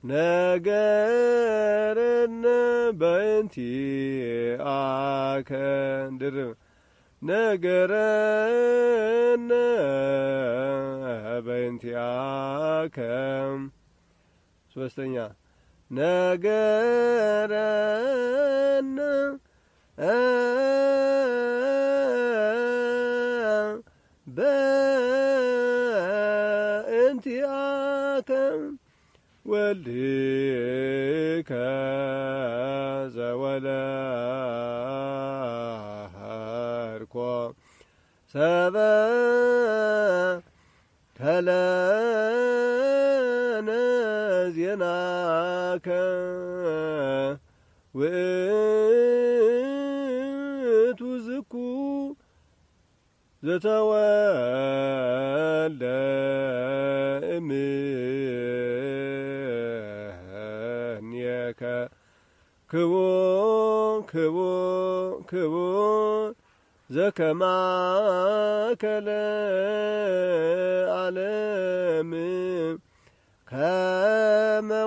ነገረነ በእንቲአከ ድርብ ነገረነ በእንቲአከ ሶስተኛ ነገረነ በእንቲአከ ወልድከ ዘወለድኮ ሰበከለነ ዜናከ ውእቱ ዝኩ ዘተወልደ እምኔከ ክቡር ዘከማከለ ዓለም ከመ